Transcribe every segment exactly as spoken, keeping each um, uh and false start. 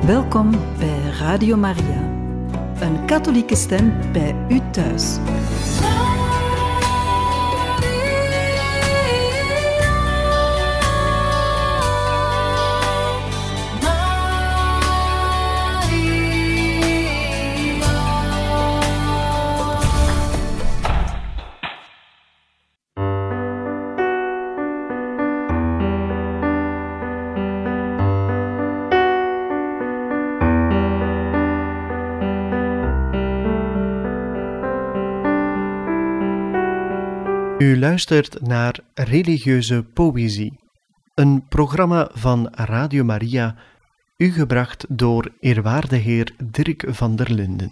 Welkom bij Radio Maria, een katholieke stem bij u thuis. U luistert naar Religieuze Poëzie, een programma van Radio Maria, u gebracht door eerwaarde heer Dirk van der Linden.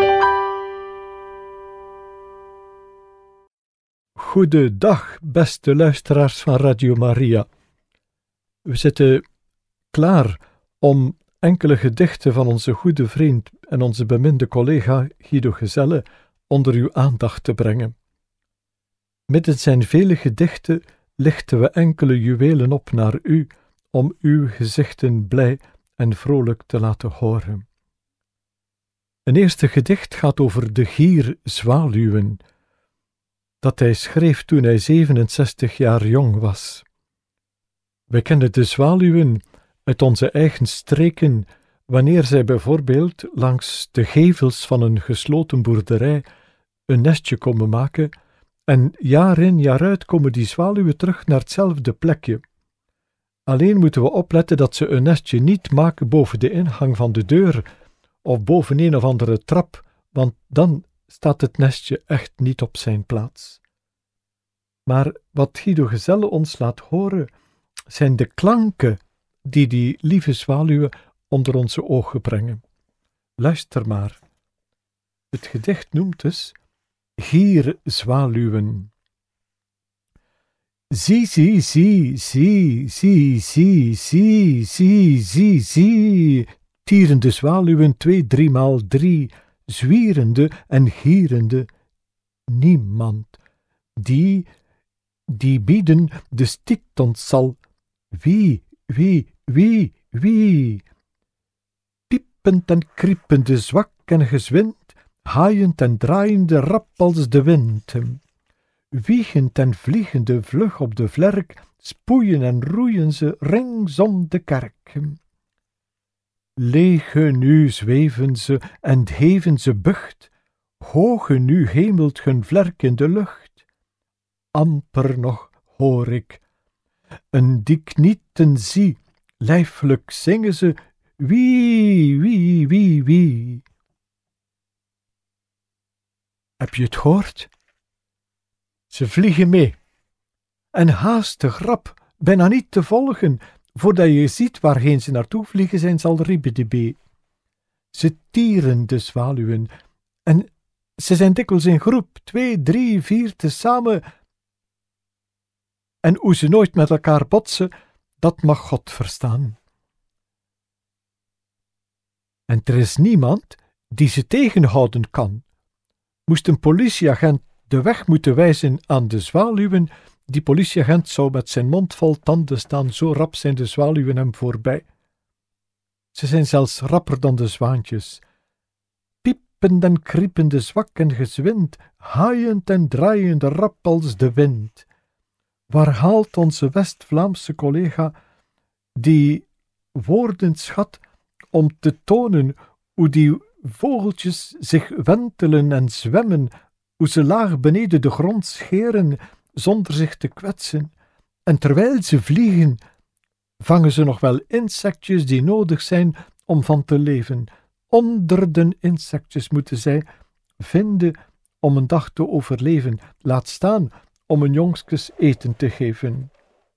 Goedendag, beste luisteraars van Radio Maria. We zitten klaar om enkele gedichten van onze goede vriend en onze beminde collega Guido Gezelle onder uw aandacht te brengen. Midden zijn vele gedichten lichten we enkele juwelen op naar u, om uw gezichten blij en vrolijk te laten horen. Een eerste gedicht gaat over de gier zwaluwen, dat hij schreef toen hij zevenenzestig jaar jong was. We kennen de zwaluwen uit onze eigen streken, wanneer zij bijvoorbeeld langs de gevels van een gesloten boerderij een nestje komen maken. En jaar in, jaar uit komen die zwaluwen terug naar hetzelfde plekje. Alleen moeten we opletten dat ze een nestje niet maken boven de ingang van de deur of boven een of andere trap, want dan staat het nestje echt niet op zijn plaats. Maar wat Guido Gezelle ons laat horen, zijn de klanken die die lieve zwaluwen onder onze ogen brengen. Luister maar. Het gedicht noemt dus Gier zwaluwen. Zie, zie, zie, zie, zie, zie, zie, zie, zie, zie, tierende zwaluwen twee, driemaal drie, zwierende en gierende, niemand, die, die bieden de stiet ons zal, wie, wie, wie, wie, piepend en kriepende, zwak en gezwind, haaiend en draaiende rap als de wind, wiegend en vliegende vlug op de vlerk, spoeien en roeien ze ringsom de kerk. Lege nu zweven ze en heven ze bucht, hoge nu hemelt hun vlerk in de lucht. Amper nog hoor ik, een die knieten zie, lijfelijk zingen ze, wie, wie, wie, wie. Heb je het gehoord? Ze vliegen mee. En haastig, rap, bijna niet te volgen, voordat je ziet waarheen ze naartoe vliegen, zijn ze al ribbedibee. Ze tieren de zwaluwen, en ze zijn dikwijls in groep, twee, drie, vier, tezamen. En hoe ze nooit met elkaar botsen, dat mag God verstaan. En er is niemand die ze tegenhouden kan. Moest een politieagent de weg moeten wijzen aan de zwaluwen, die politieagent zou met zijn mond vol tanden staan, zo rap zijn de zwaluwen hem voorbij. Ze zijn zelfs rapper dan de zwaantjes. Piepend en kriepende, zwak en gezwind, haaiend en draaiend rap als de wind. Waar haalt onze West-Vlaamse collega die woordenschat om te tonen hoe die vogeltjes zich wentelen en zwemmen, hoe ze laag beneden de grond scheren, zonder zich te kwetsen, en terwijl ze vliegen, vangen ze nog wel insectjes die nodig zijn om van te leven. Honderden insectjes moeten zij vinden om een dag te overleven, laat staan om een jongskes eten te geven.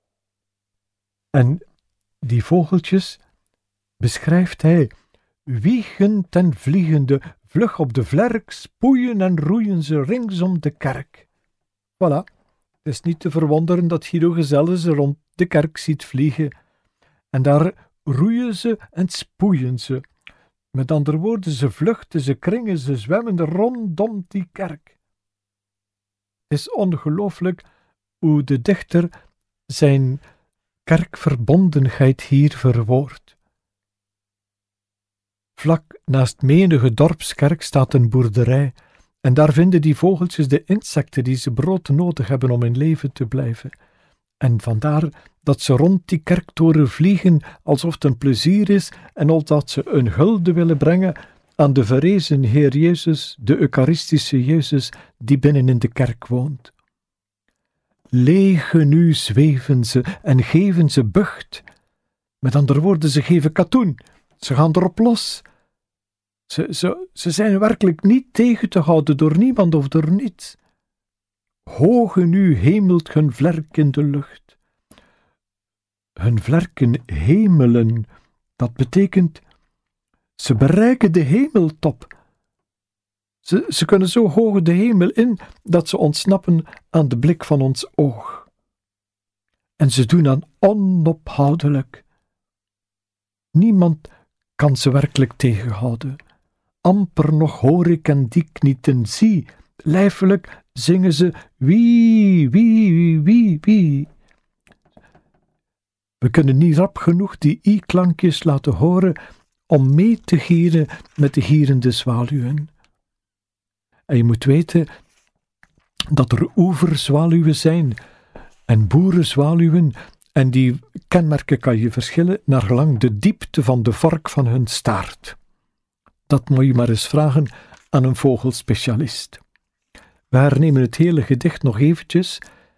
En die vogeltjes beschrijft hij wiegend en vliegende, vlug op de vlerk, spoeien en roeien ze ringsom de kerk. Voilà, het is niet te verwonderen dat Guido Gezelle ze rond de kerk ziet vliegen. En daar roeien ze en spoeien ze. Met andere woorden, ze vluchten, ze kringen, ze zwemmen rondom die kerk. Het is ongelooflijk hoe de dichter zijn kerkverbondenheid hier verwoordt. Vlak naast menige dorpskerk staat een boerderij, en daar vinden die vogeltjes de insecten die ze brood nodig hebben om in leven te blijven. En vandaar dat ze rond die kerktoren vliegen alsof het een plezier is en omdat ze een hulde willen brengen aan de verrezen Heer Jezus, de Eucharistische Jezus, die binnen in de kerk woont. Leeg nu zweven ze en geven ze bucht. Met andere woorden, ze geven katoen. Ze gaan erop los. Ze, ze, ze zijn werkelijk niet tegen te houden door niemand of door niets. Hoge nu hemelt hun vlerk in de lucht. Hun vlerken hemelen, dat betekent, ze bereiken de hemeltop. Ze, ze kunnen zo hoog de hemel in, dat ze ontsnappen aan de blik van ons oog. En ze doen aan onophoudelijk. Niemand kan ze werkelijk tegenhouden. Amper nog hoor ik en die knieten, zie, lijfelijk zingen ze wie, wie, wie, wie. We kunnen niet rap genoeg die i-klankjes laten horen om mee te gieren met de gierende zwaluwen. En je moet weten dat er oeverzwaluwen zijn en boerenzwaluwen, en die kenmerken kan je verschillen naar gelang de diepte van de vork van hun staart. Dat moet je maar eens vragen aan een vogelspecialist. We hernemen het hele gedicht nog eventjes.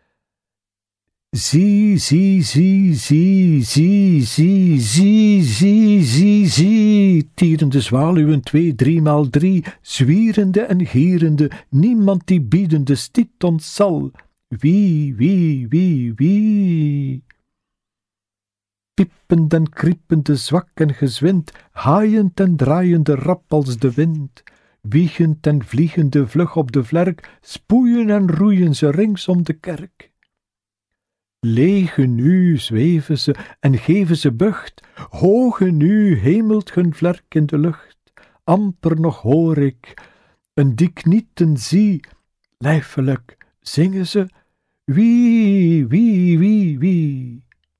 Zie, zie, zie, zie, zie, zie, zie, zie, zie, zie, tierende zwaluwen twee, driemaal drie, zwierende en gierende, niemand die biedende stiet ons zal. Wie, wie, wie, wie. Piepend en kriepende, zwak en gezwind, haaiend en draaiende rap als de wind, wiegend en vliegende vlug op de vlerk, spoeien en roeien ze rings om de kerk. Lege nu zweven ze en geven ze bucht, hoge nu hemelt hun vlerk in de lucht, amper nog hoor ik, een die knieten zie, lijfelijk zingen ze, wie, wie, wie, wie.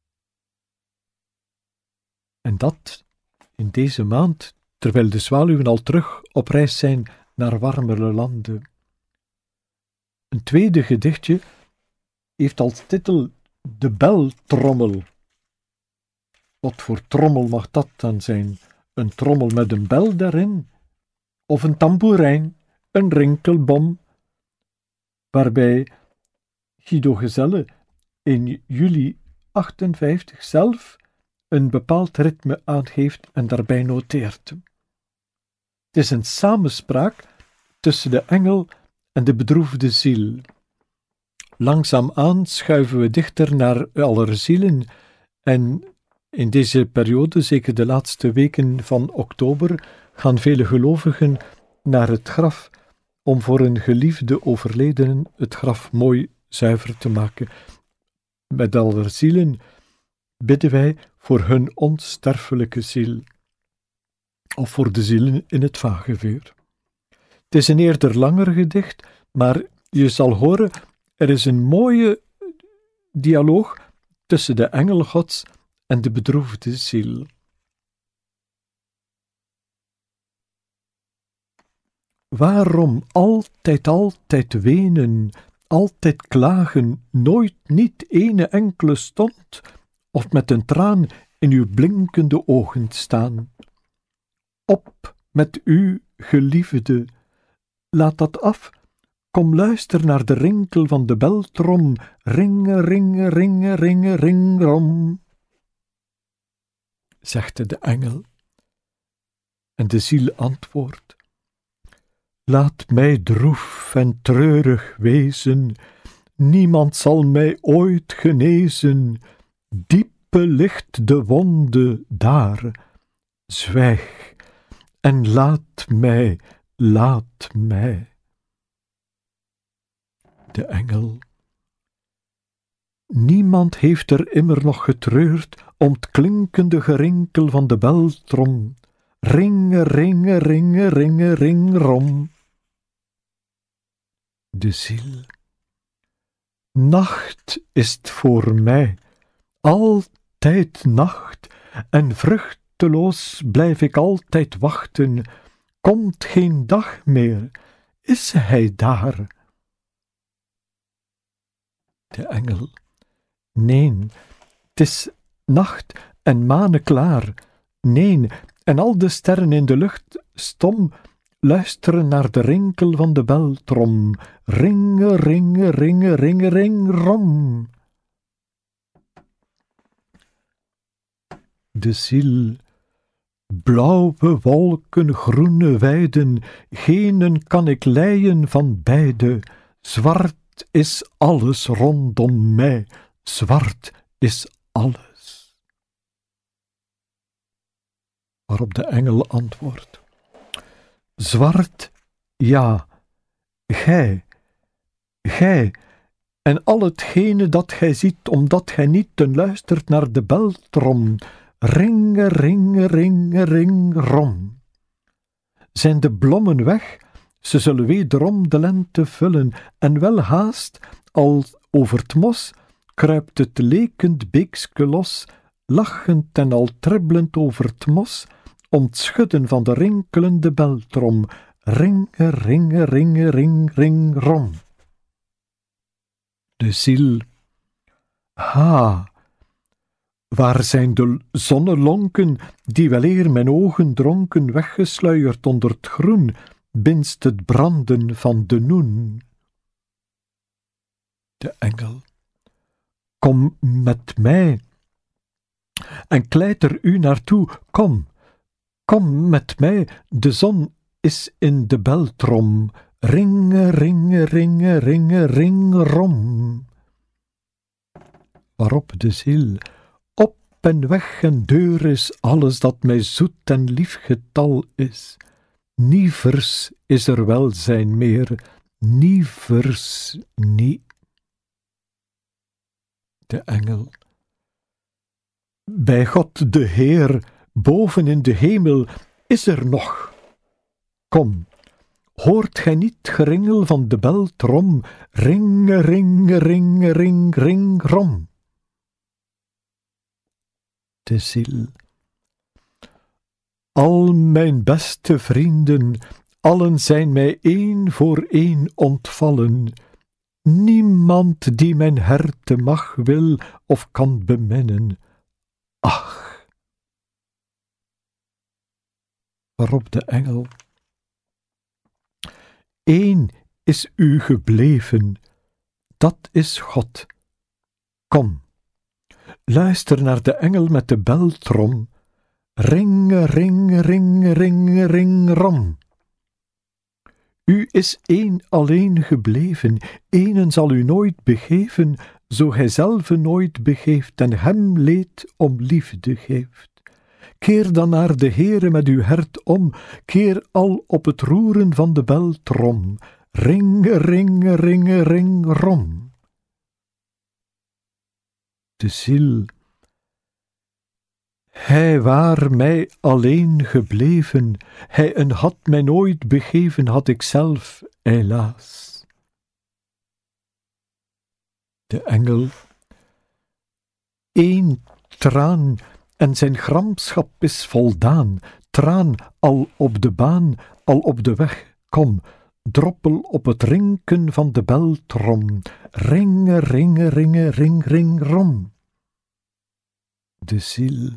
En dat in deze maand, terwijl de zwaluwen al terug op reis zijn naar warmere landen. Een tweede gedichtje heeft als titel De beltrommel. Wat voor trommel mag dat dan zijn? Een trommel met een bel daarin? Of een tamboerijn, een rinkelbom? Waarbij Guido Gezelle in juli achtenvijftig zelf een bepaald ritme aangeeft en daarbij noteert. Het is een samenspraak tussen de engel en de bedroefde ziel. Langzaamaan schuiven we dichter naar aller zielen en in deze periode, zeker de laatste weken van oktober, gaan vele gelovigen naar het graf om voor een geliefde overledenen het graf mooi zuiver te maken. Met aller zielen bidden wij voor hun onsterfelijke ziel, of voor de zielen in het vagevuur. Het is een eerder langer gedicht, maar je zal horen, er is een mooie dialoog tussen de engel Gods en de bedroefde ziel. Waarom altijd, altijd wenen, altijd klagen, nooit niet ene enkele stond, of met een traan in uw blinkende ogen staan? Op met u, geliefde, laat dat af, kom luister naar de rinkel van de beltrom, ringe, ringe, ringe, ringe, ringrom, zegt de engel. En de ziel antwoordt, laat mij droef en treurig wezen, niemand zal mij ooit genezen, diepe ligt de wonde daar, zwijg en laat mij, laat mij. De engel. Niemand heeft er immer nog getreurd om het klinkende gerinkel van de beltrom, ringe, ringe, ringe, ringe, ringrom. De ziel. Nacht is het voor mij, altijd nacht, en vrucht vruchteloos blijf ik altijd wachten. Komt geen dag meer, is hij daar? De engel: neen, 'tis nacht en maneklaar. Neen, en al de sterren in de lucht stom luisteren naar de rinkel van de beltrom. Ringe, ringe, ringe, ringe, ring, rom. De ziel: blauwe wolken, groene weiden, geenen kan ik leien van beide. Zwart is alles rondom mij, zwart is alles. Waarop de engel antwoordt: zwart, ja, gij, gij, en al hetgene dat gij ziet, omdat gij niet ten luistert naar de beltrom. Ringe, ringe, ringe, ring, rom. Zijn de blommen weg, ze zullen wederom de lente vullen, en wel haast, al over t mos, kruipt het lekend beekske los, lachend en al tribbelend over t mos, om t schudden van de rinkelende beltrom. Ringe, ringe, ringe, ring, ring, rom. De ziel: ha, waar zijn de zonnelonken, die weleer mijn ogen dronken, weggesluierd onder t groen, binst het branden van de noen? De engel: kom met mij, en kleit er u naartoe, kom, kom met mij, de zon is in de beltrom. Ringe, ringe, ringe, ringe, ring, rom. Waarop de ziel: op en weg en deur is alles dat mij zoet en lief getal is. Nievers is er welzijn meer, nievers niet. De engel: bij God de Heer, boven in de hemel, is er nog. Kom, hoort gij niet geringel van de beltrom? Ringe, ringe, ringe, ring, ring, rom. De ziel: al mijn beste vrienden, allen zijn mij één voor één ontvallen. Niemand die mijn herte mag, wil of kan beminnen. Ach. Waarop de engel: Eén is u gebleven, dat is God. Kom, luister naar de engel met de beltrom. Ringe, ringe, ringe, ringe, ring, rom. U is één alleen gebleven, éénen zal u nooit begeven, zo gij zelve nooit begeeft en hem leed om liefde geeft. Keer dan naar de Heere met uw hart om, keer al op het roeren van de beltrom. Ringe, ringe, ringe, ring, rom. De ziel: hij waar mij alleen gebleven, hij een had mij nooit begeven, had ik zelf, helaas. De engel: één traan en zijn gramschap is voldaan, traan al op de baan, al op de weg, kom, droppel op het rinken van de beltrom. Ringe, ringe, ringe, ring, ring, rom. De ziel: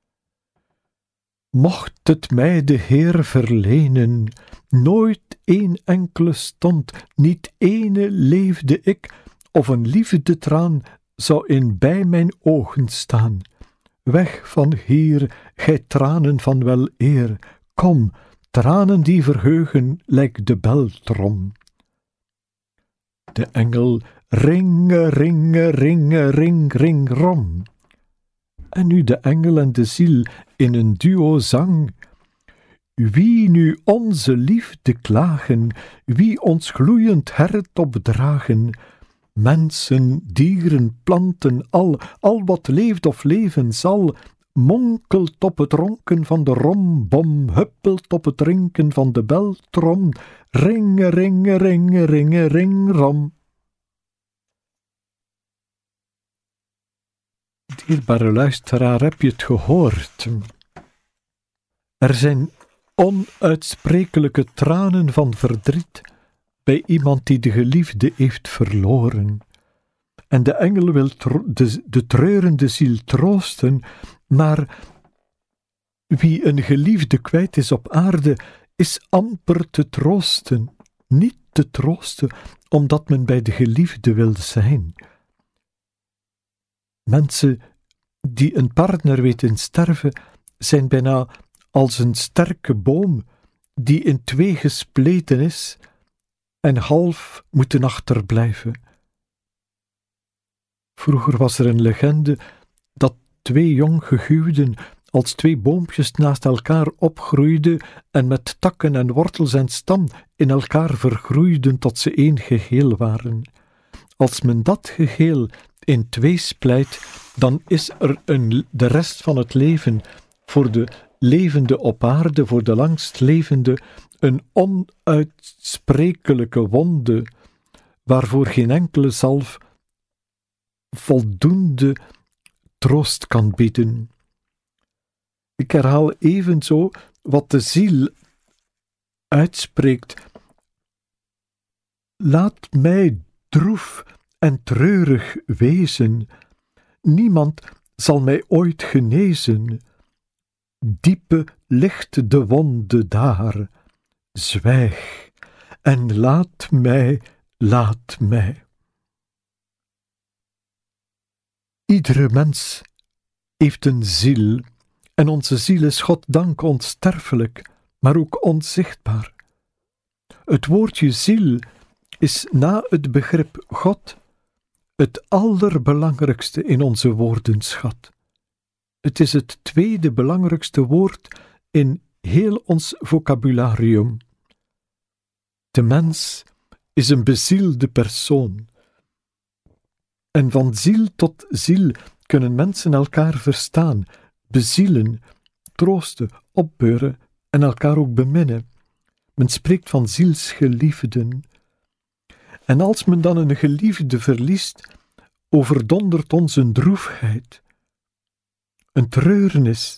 mocht het mij de Heer verlenen, nooit één enkele stond, niet ene leefde ik, of een liefdetraan zou in bij mijn ogen staan. Weg van hier, gij tranen van weleer, kom, tranen die verheugen, lijkt de beltrom. De engel: ringe, ringe, ringe, ring, ring, rom. En nu de engel en de ziel in een duo zang. Wie nu onze liefde klagen, wie ons gloeiend hart opdragen, mensen, dieren, planten, al, al wat leeft of leven zal, monkelt op het ronken van de rombom, huppelt op het rinken van de beltrom, ringe, ringe, ringe, ringe, ring, rom. Dierbare luisteraar, heb je het gehoord? Er zijn onuitsprekelijke tranen van verdriet bij iemand die de geliefde heeft verloren. En de engel wil tro- de, de treurende ziel troosten, maar wie een geliefde kwijt is op aarde, is amper te troosten, niet te troosten, omdat men bij de geliefde wil zijn. Mensen die een partner weten sterven, zijn bijna als een sterke boom die in twee gespleten is en half moeten achterblijven. Vroeger was er een legende dat twee jong gehuwden als twee boompjes naast elkaar opgroeiden en met takken en wortels en stam in elkaar vergroeiden tot ze één geheel waren. Als men dat geheel in twee splijt, dan is er een, de rest van het leven voor de levende op aarde, voor de langstlevende, een onuitsprekelijke wonde, waarvoor geen enkele zalf voldoende troost kan bieden. Ik herhaal evenzo wat de ziel uitspreekt. Laat mij droef en treurig wezen. Niemand zal mij ooit genezen. Diepe ligt de wonde daar. Zwijg en laat mij, laat mij. Iedere mens heeft een ziel, en onze ziel is goddank onsterfelijk, maar ook onzichtbaar. Het woordje ziel is na het begrip God het allerbelangrijkste in onze woordenschat. Het is het tweede belangrijkste woord in heel ons vocabularium. De mens is een bezielde persoon. En van ziel tot ziel kunnen mensen elkaar verstaan, bezielen, troosten, opbeuren en elkaar ook beminnen. Men spreekt van zielsgeliefden. En als men dan een geliefde verliest, overdondert ons een droefheid, een treurnis.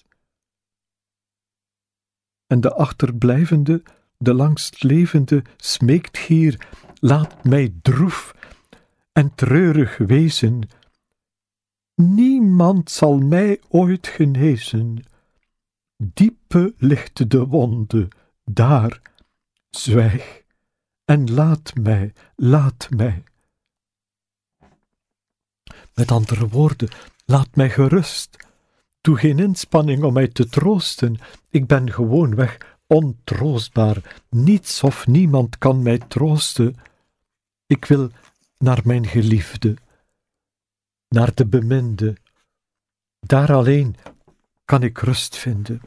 En de achterblijvende, de langstlevende, smeekt hier: laat mij droef en treurig wezen. Niemand zal mij ooit genezen. Diepe ligt de wonde, daar. Zwijg en laat mij, laat mij. Met andere woorden, laat mij gerust. Doe geen inspanning om mij te troosten. Ik ben gewoonweg ontroostbaar. Niets of niemand kan mij troosten. Ik wil naar mijn geliefde, naar de beminde. Daar alleen kan ik rust vinden.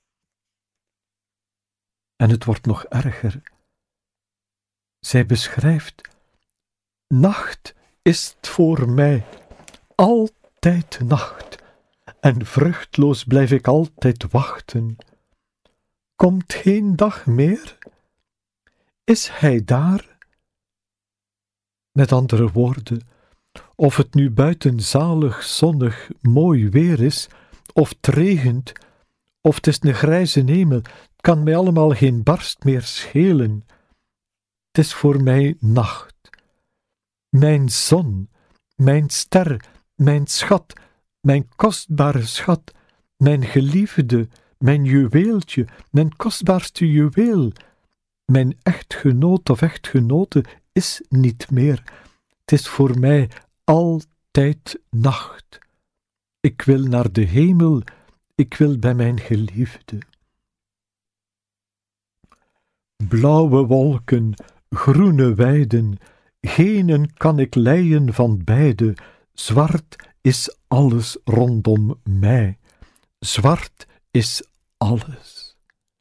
En het wordt nog erger. Zij beschrijft: nacht is het voor mij, altijd nacht, en vruchtloos blijf ik altijd wachten. Komt geen dag meer? Is hij daar? Met andere woorden, of het nu buiten zalig, zonnig, mooi weer is, of het regent, of het is een grijze hemel, kan mij allemaal geen barst meer schelen. Het is voor mij nacht. Mijn zon, mijn ster, mijn schat, mijn kostbare schat, mijn geliefde, mijn juweeltje, mijn kostbaarste juweel, mijn echtgenoot of echtgenote is niet meer. Het is voor mij altijd nacht. Ik wil naar de hemel, ik wil bij mijn geliefde. Blauwe wolken, groene weiden, genen kan ik leien van beide. Zwart is alles rondom mij. Zwart is alles.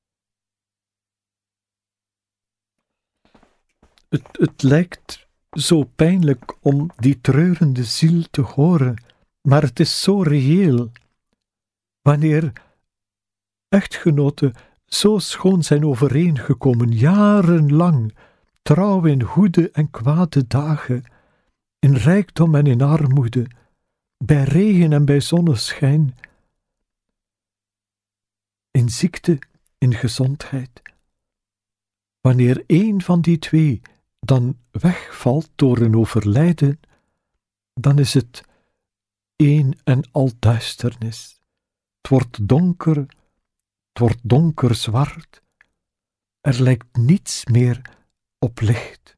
Het, het lijkt zo pijnlijk om die treurende ziel te horen, maar het is zo reëel. Wanneer echtgenoten zo schoon zijn overeengekomen, jarenlang, trouw in goede en kwade dagen, in rijkdom en in armoede, bij regen en bij zonneschijn, in ziekte, in gezondheid. Wanneer één van die twee dan wegvalt door een overlijden, dan is het één en al duisternis. Het wordt donker, het wordt donkerzwart. Er lijkt niets meer op licht.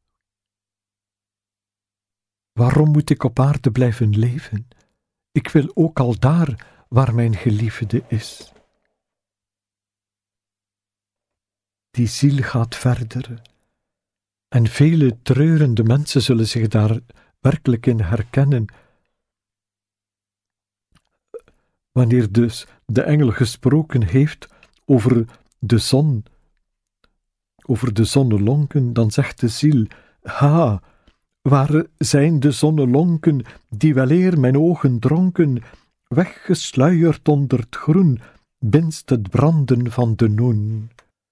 Waarom moet ik op aarde blijven leven? Ik wil ook al daar waar mijn geliefde is. Die ziel gaat verder. En vele treurende mensen zullen zich daar werkelijk in herkennen. Wanneer dus de engel gesproken heeft over de zon, over de zonnelonken, dan zegt de ziel: ha, waar zijn de zonnelonken die weleer mijn ogen dronken, weggesluierd onder het groen, binst het branden van de noen.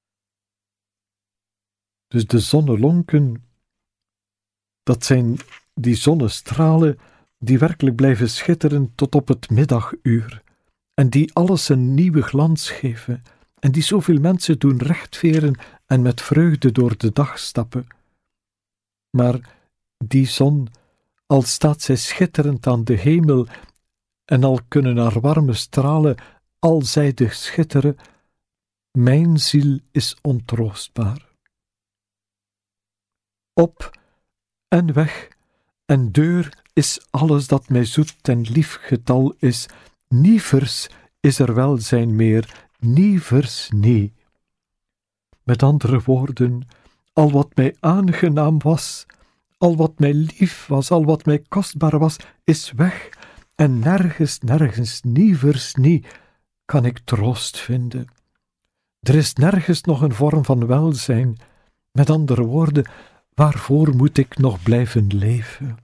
Dus de zonnelonken, dat zijn die zonnestralen die werkelijk blijven schitteren tot op het middaguur en die alles een nieuwe glans geven en die zoveel mensen doen rechtveren en met vreugde door de dag stappen. Maar die zon, al staat zij schitterend aan de hemel en al kunnen haar warme stralen alzijdig schitteren, mijn ziel is ontroostbaar. Op en weg en deur is alles dat mij zoet en lief getal is. Nievers is er welzijn meer, nievers nee. Met andere woorden, al wat mij aangenaam was, al wat mij lief was, al wat mij kostbaar was, is weg. En nergens, nergens, nievers nie, kan ik troost vinden. Er is nergens nog een vorm van welzijn. Met andere woorden, waarvoor moet ik nog blijven leven?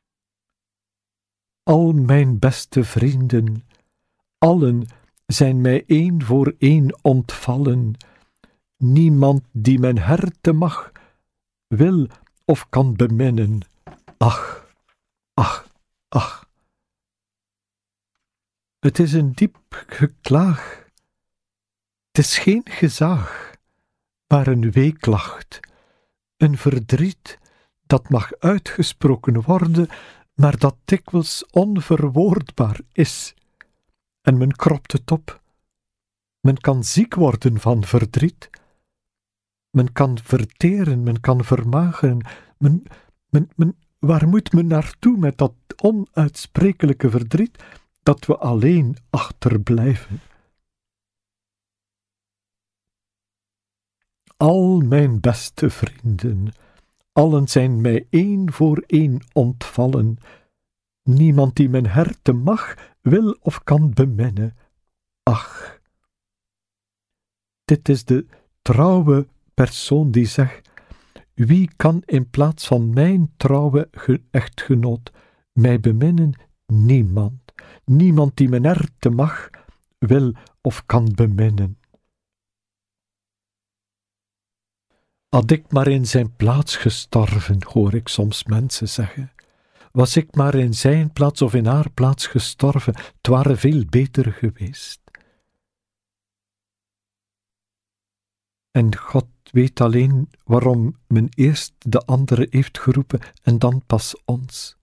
Al mijn beste vrienden, allen zijn mij één voor één ontvallen. Niemand die mijn herte mag, wil of kan beminnen. Ach, ach, ach. Het is een diep geklaag. Het is geen gezaag, maar een weeklacht. Een verdriet dat mag uitgesproken worden, maar dat dikwijls onverwoordbaar is. En men kropt het op. Men kan ziek worden van verdriet. Men kan verteren, men kan vermageren. Men, men, men, waar moet men naartoe met dat onuitsprekelijke verdriet, dat we alleen achterblijven? Al mijn beste vrienden, allen zijn mij één voor één ontvallen. Niemand die mijn herte mag, wil of kan beminnen. Ach, dit is de trouwe persoon die zegt: wie kan in plaats van mijn trouwe echtgenoot mij beminnen? Niemand. Niemand die mijn herte mag, wil of kan beminnen. Had ik maar in zijn plaats gestorven, hoor ik soms mensen zeggen. Was ik maar in zijn plaats of in haar plaats gestorven, het ware veel beter geweest. En God weet alleen waarom men eerst de andere heeft geroepen en dan pas ons.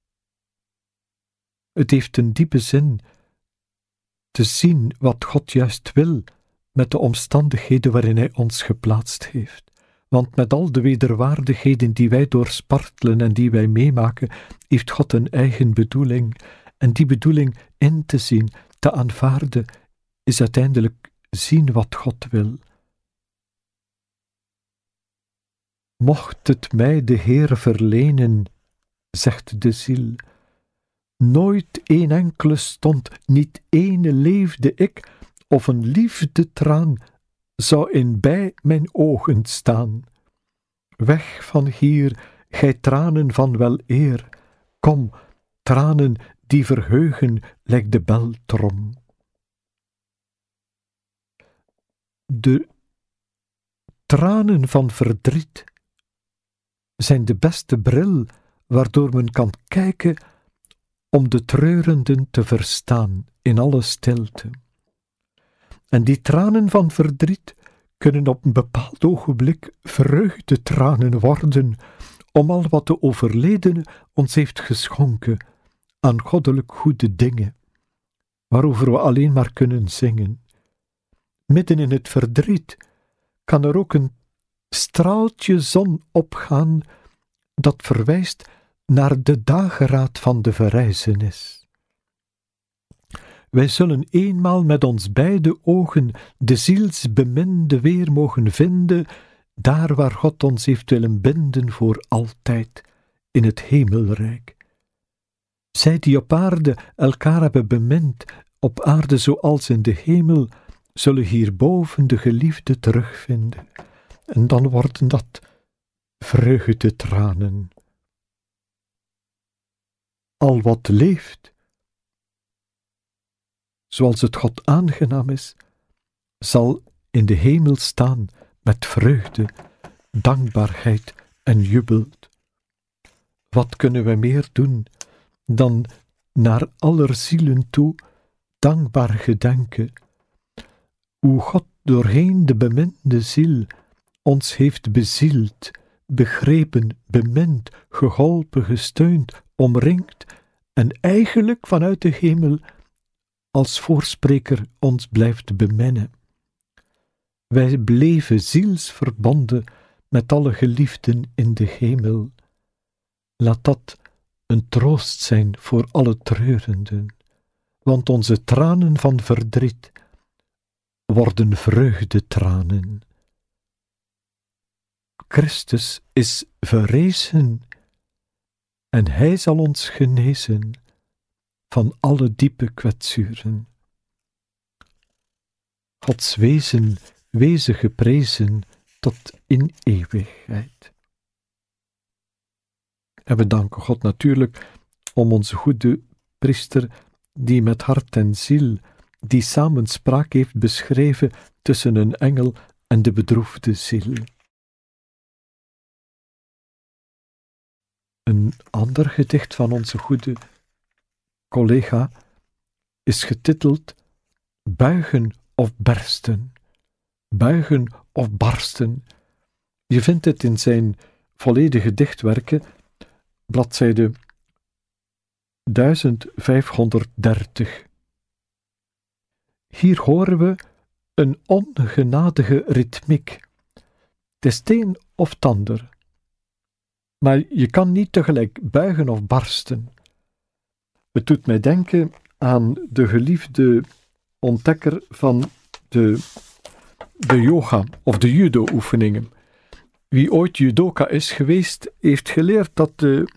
Het heeft een diepe zin te zien wat God juist wil met de omstandigheden waarin Hij ons geplaatst heeft. Want met al de wederwaardigheden die wij doorspartelen en die wij meemaken, heeft God een eigen bedoeling. En die bedoeling in te zien, te aanvaarden, is uiteindelijk zien wat God wil. Mocht het mij de Heer verlenen, zegt de ziel, nooit een enkele stond, niet ene leefde ik, of een liefdetraan zou in bij mijn ogen staan. Weg van hier, gij tranen van weleer, kom, tranen die verheugen, lijkt de beltrom. De tranen van verdriet zijn de beste bril waardoor men kan kijken om de treurenden te verstaan in alle stilte. En die tranen van verdriet kunnen op een bepaald ogenblik vreugdetranen worden om al wat de overledene ons heeft geschonken aan goddelijk goede dingen, waarover we alleen maar kunnen zingen. Midden in het verdriet kan er ook een straaltje zon opgaan dat verwijst naar de dageraad van de verrijzenis. Wij zullen eenmaal met ons beide ogen de zielsbeminde weer mogen vinden, daar waar God ons heeft willen binden voor altijd, in het hemelrijk. Zij die op aarde elkaar hebben bemind, op aarde zoals in de hemel, zullen hierboven de geliefde terugvinden. En dan worden dat vreugdetranen. Al wat leeft, zoals het God aangenaam is, zal in de hemel staan met vreugde, dankbaarheid en jubel. Wat kunnen we meer doen dan naar aller zielen toe dankbaar gedenken, hoe God doorheen de beminde ziel ons heeft bezield, begrepen, bemind, geholpen, gesteund, omringd en eigenlijk vanuit de hemel als voorspreker ons blijft beminnen. Wij bleven zielsverbonden met alle geliefden in de hemel. Laat dat een troost zijn voor alle treurenden, want onze tranen van verdriet worden vreugdetranen. Christus is verrezen en Hij zal ons genezen van alle diepe kwetsuren. Gods wezen, wezen geprezen tot in eeuwigheid. En we danken God natuurlijk om onze goede priester, die met hart en ziel die samenspraak heeft beschreven tussen een engel en de bedroefde ziel. Een ander gedicht van onze goede collega is getiteld Buigen of bersten, buigen of barsten. Je vindt het in zijn volledige dichtwerken, bladzijde duizend vijfhonderddertig. Hier horen we een ongenadige ritmiek. Het is het een of het ander. Maar je kan niet tegelijk buigen of barsten. Het doet mij denken aan de geliefde ontdekker van de, de yoga of de judo-oefeningen. Wie ooit judoka is geweest, heeft geleerd dat de,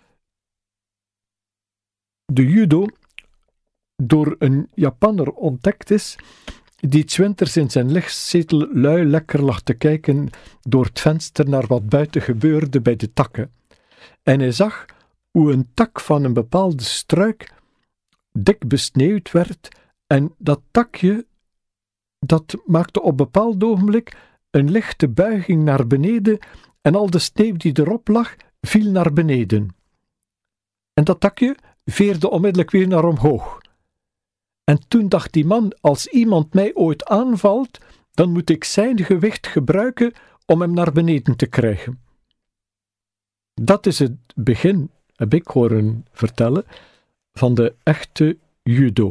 de judo door een Japanner ontdekt is, die 's winters in zijn lichtzetel lui lekker lag te kijken door het venster naar wat buiten gebeurde bij de takken. En hij zag hoe een tak van een bepaalde struik dik besneeuwd werd, en dat takje, dat maakte op een bepaald ogenblik een lichte buiging naar beneden, en al de sneeuw die erop lag, viel naar beneden. En dat takje veerde onmiddellijk weer naar omhoog. En toen dacht die man, als iemand mij ooit aanvalt, dan moet ik zijn gewicht gebruiken om hem naar beneden te krijgen. Dat is het begin, heb ik horen vertellen, van de echte judo.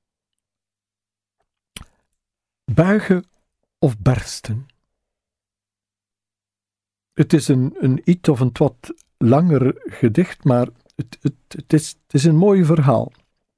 Buigen of bersten. Het is een, een iets of een wat langer gedicht, maar het, het, het, is, het is een mooi verhaal.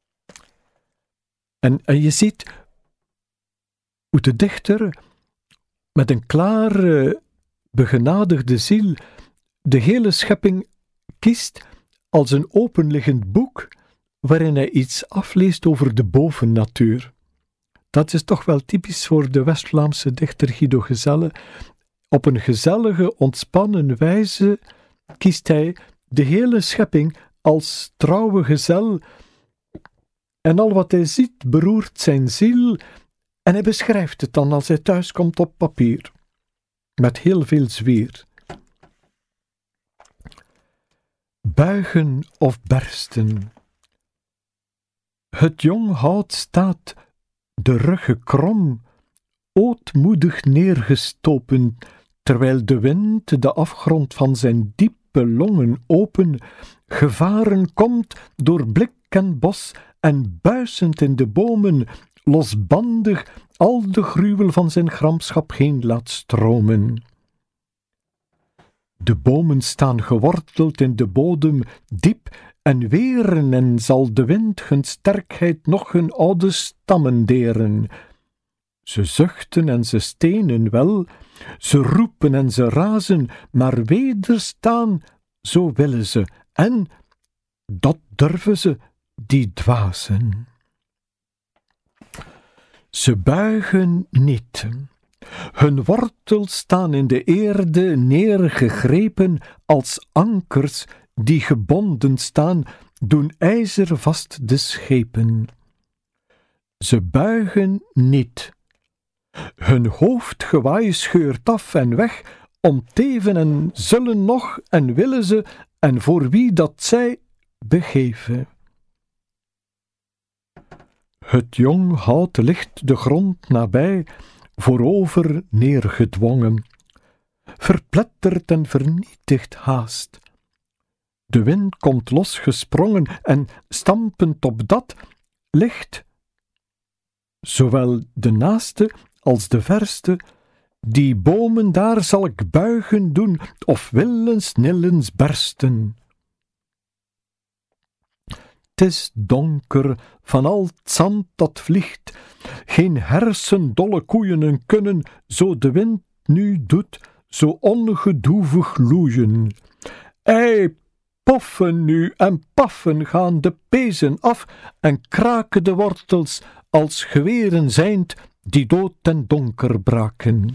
En, en je ziet hoe de dichter met een klare, begenadigde ziel de hele schepping kiest als een openliggend boek waarin hij iets afleest over de bovennatuur. Dat is toch wel typisch voor de West-Vlaamse dichter Guido Gezelle. Op een gezellige, ontspannen wijze kiest hij de hele schepping als trouwe gezel, en al wat hij ziet beroert zijn ziel, en hij beschrijft het dan als hij thuiskomt op papier, met heel veel zwier. Buigen of bersten. Het jong hout staat, de ruggen krom, ootmoedig neergestopen, terwijl de wind de afgrond van zijn diepe longen open gevaren komt door blik en bos en buissend in de bomen, losbandig al de gruwel van zijn gramschap heen laat stromen. De bomen staan geworteld in de bodem diep en weren en zal de wind hun sterkheid nog hun oude stammen deren. Ze zuchten en ze stenen wel, ze roepen en ze razen, maar wederstaan, zo willen ze, en dat durven ze, die dwazen. Ze buigen niet. Hun wortels staan in de eerde neergegrepen als ankers die gebonden staan, doen ijzervast de schepen. Ze buigen niet. Hun hoofdgewaai scheurt af en weg, om teven en zullen nog en willen ze, en voor wie dat zij begeven. Het jong hout ligt de grond nabij, voorover neergedwongen, verpletterd en vernietigd haast. De wind komt losgesprongen en stampend op dat ligt, zowel de naaste als de verste, die bomen daar zal ik buigen doen, of willens nillens bersten. 'Tis donker van al het zand dat vliegt, geen hersendolle koeien kunnen, zo de wind nu doet, zo ongedoevig loeien. Ei, poffen nu en paffen gaan de pezen af en kraken de wortels als geweren zijnd die dood en donker braken.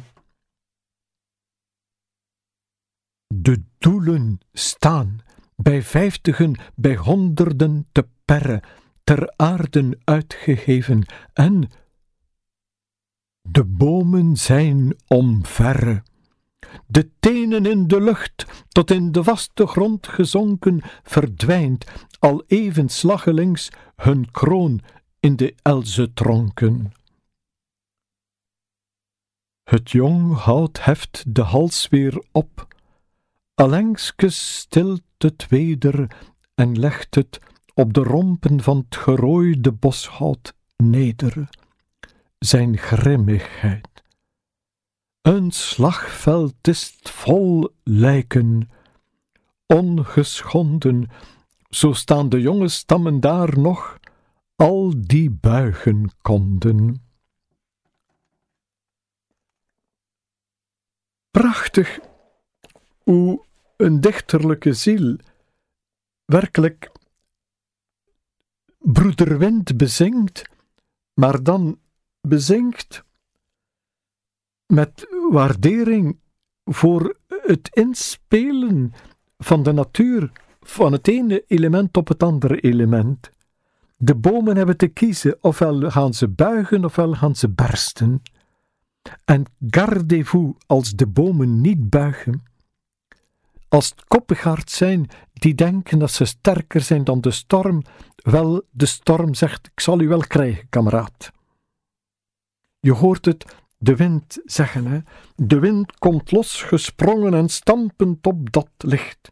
De doelen staan bij vijftigen, bij honderden te perre, ter aarde uitgegeven, en de bomen zijn omverre. De tenen in de lucht, tot in de vaste grond gezonken, verdwijnt, al even slaggelings, hun kroon in de elzetronken. Het jong hout heft de hals weer op, allengskes stilt het weder en legt het op de rompen van het gerooide boshout neder. Zijn grimmigheid. Een slagveld is het vol lijken, ongeschonden, zo staan de jonge stammen daar nog, al die buigen konden. Prachtig hoe een dichterlijke ziel werkelijk broeder Wind bezingt, maar dan bezingt met waardering voor het inspelen van de natuur, van het ene element op het andere element. De bomen hebben te kiezen, ofwel gaan ze buigen, ofwel gaan ze bersten. En gardez-vous als de bomen niet buigen. Als het koppegaard zijn die denken dat ze sterker zijn dan de storm, wel, de storm zegt, ik zal u wel krijgen, kameraad. Je hoort het, de wind zeggen, hè. De wind komt losgesprongen en stampend op dat licht.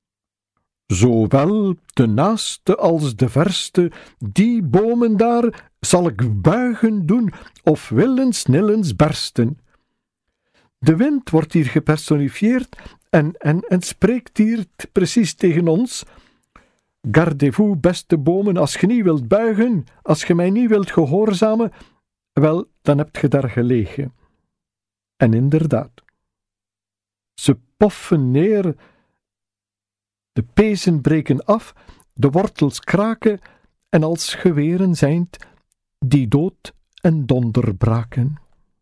Zowel de naaste als de verste, die bomen daar, zal ik buigen doen, of willens nillens bersten. De wind wordt hier gepersonifieerd en, en, en spreekt hier precies tegen ons. Gardez-vous, beste bomen, als je niet wilt buigen, als je mij niet wilt gehoorzamen, wel, dan hebt je daar gelegen. En inderdaad, ze poffen neer, de pezen breken af, de wortels kraken, en als geweren zijnd, die dood en donder braken.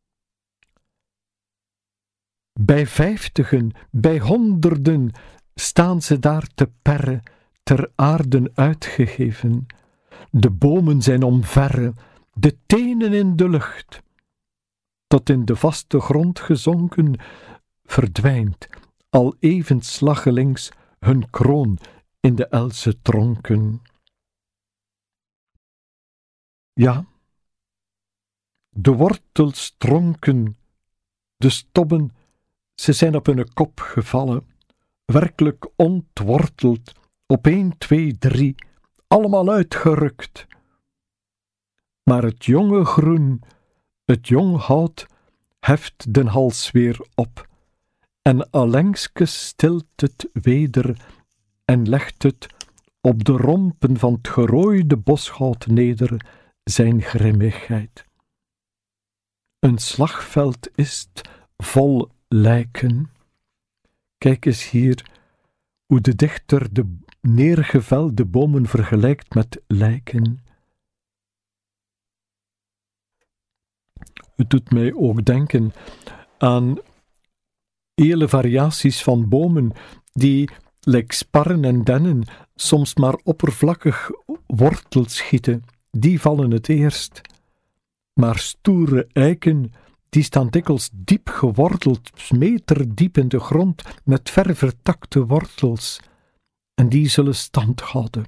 Bij vijftigen, bij honderden, staan ze daar te perren, ter aarde uitgegeven. De bomen zijn omverre, de tenen in de lucht. Tot in de vaste grond gezonken, verdwijnt, al even slaggelings, hun kroon in de elzetronken. Ja, De wortels tronken, de stobben, ze zijn op hun kop gevallen, werkelijk ontworteld, op één, twee, drie, allemaal uitgerukt. Maar het jonge groen, het jong hout, heft den hals weer op, en allengske stilt het weder en legt het op de rompen van het gerooide boshout neder zijn grimmigheid. Een slagveld is het vol lijken. Kijk eens hier hoe de dichter de neergevelde bomen vergelijkt met lijken. Het doet mij ook denken aan hele variaties van bomen die, lijkt sparren en dennen, soms maar oppervlakkig wortels schieten. Die vallen het eerst. Maar stoere eiken, die staan dikwijls diep geworteld, meterdiep in de grond, met ver vertakte wortels, en die zullen stand houden.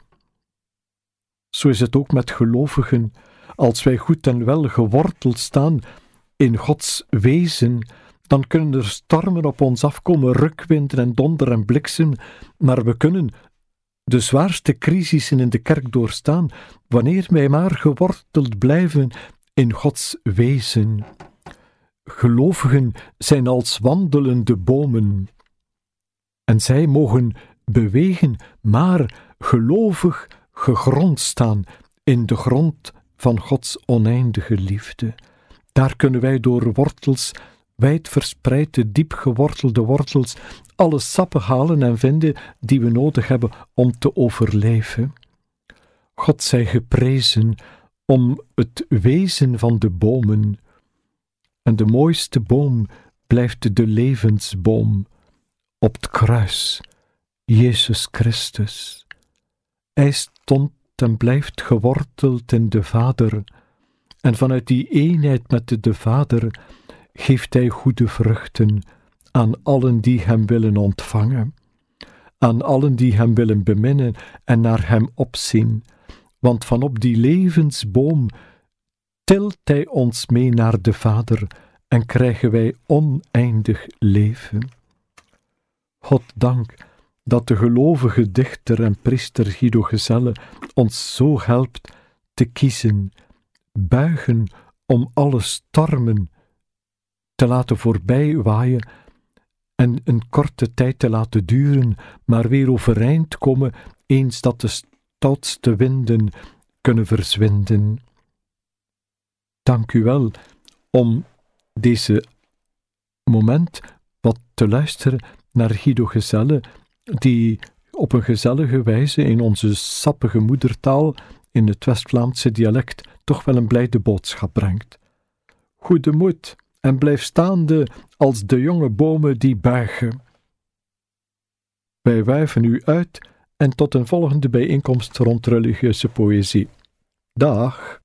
Zo is het ook met gelovigen. Als wij goed en wel geworteld staan in Gods wezen, dan kunnen er stormen op ons afkomen, rukwinden en donder en bliksem, maar we kunnen de zwaarste crisissen in de kerk doorstaan, wanneer wij maar geworteld blijven in Gods wezen. Gelovigen zijn als wandelende bomen, en zij mogen bewegen, maar gelovig gegrond staan in de grond van Gods oneindige liefde. Daar kunnen wij door wortels, wijd verspreide, diep gewortelde wortels, alle sappen halen en vinden die we nodig hebben om te overleven. God zij geprezen om het wezen van de bomen. En de mooiste boom blijft de levensboom op het kruis, Jezus Christus. Hij stond en blijft geworteld in de Vader, en vanuit die eenheid met de, de Vader geeft hij goede vruchten aan allen die hem willen ontvangen, aan allen die hem willen beminnen en naar hem opzien, want vanop die levensboom tilt hij ons mee naar de Vader en krijgen wij oneindig leven. God dank dat de gelovige dichter en priester Guido Gezelle ons zo helpt te kiezen, buigen om alle stormen te laten voorbij waaien en een korte tijd te laten duren, maar weer overeind komen eens dat de stoutste winden kunnen verzwinden. Dank u wel om deze moment wat te luisteren naar Guido Gezelle, die op een gezellige wijze in onze sappige moedertaal, in het West-Vlaamse dialect, toch wel een blijde boodschap brengt. Goede moed en blijf staande als de jonge bomen die buigen. Wij wuiven u uit en tot een volgende bijeenkomst rond religieuze poëzie. Dag!